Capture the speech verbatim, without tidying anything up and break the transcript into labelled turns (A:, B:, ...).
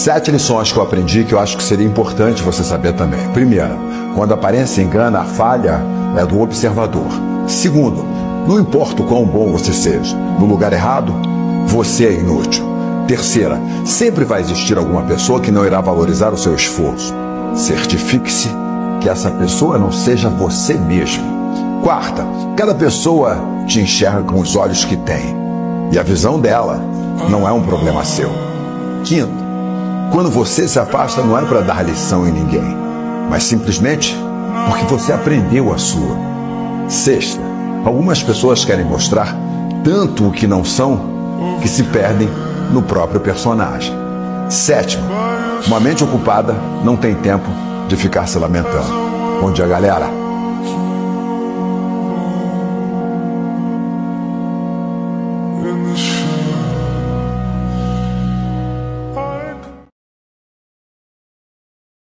A: Sete lições que eu aprendi que eu acho que seria importante você saber também. Primeiro, quando a aparência engana, a falha é do observador. Segundo, não importa o quão bom você seja, no lugar errado, você é inútil. Terceira, sempre vai existir alguma pessoa que não irá valorizar o seu esforço. Certifique-se que essa pessoa não seja você mesmo. Quarta, cada pessoa te enxerga com os olhos que tem, e a visão dela não é um problema seu. Quinto, quando você se afasta não é para dar lição em ninguém, mas simplesmente porque você aprendeu a sua. Sexta, algumas pessoas querem mostrar tanto o que não são que se perdem no próprio personagem. Sétimo, uma mente ocupada não tem tempo de ficar se lamentando. Bom dia, galera.